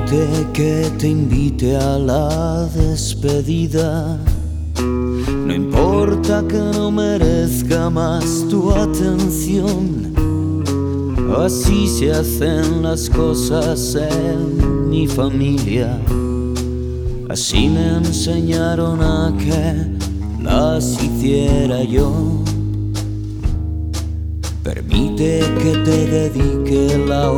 Permite que te invite a la despedida. No importa que no merezca más tu atención. Así se hacen las cosas en mi familia. Así me enseñaron a que las hiciera yo. Permite que te dedique la